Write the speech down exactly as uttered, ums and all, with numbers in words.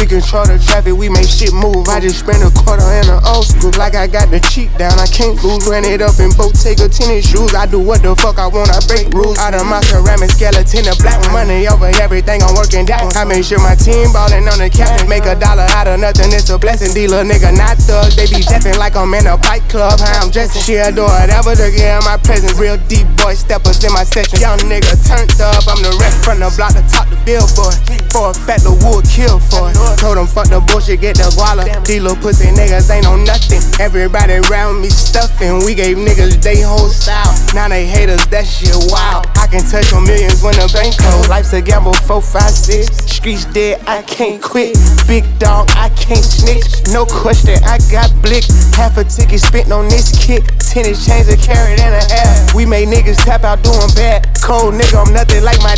control the traffic, we make shit move. I just spent a quarter in an old school. Like I got the cheat down, I can't lose. Run it up in boat, take a tennis shoes. I do what the fuck I want, I break rules. Out of my ceramic skeleton, the black one. Money over everything, I'm working down. I make sure my team ballin' on the captain. Make a dollar out of nothing, it's a blessing. Dealer nigga, not thugs. They be deafin' like I'm in a bike club. How I'm dressing, she'll do whatever to get in my presence. Real deep boy steppers in my section. Young nigga turned up, I'm the rest from the block to top the billboard. For a fact, the wood kill for it. Told them fuck the bullshit, get the guala. These little pussy niggas ain't on nothing. Everybody around me stuffing. We gave niggas they whole style. Now they hate us, that shit wild. I can touch on millions when the bank close. Life's a gamble, four, five, six. Streets dead, I can't quit. Big dog, I can't snitch. No question, I got blick. Half a ticket spent on this kit. Tennis chains a carrot and a half. We made niggas tap out doing bad. Cold nigga, I'm nothing like my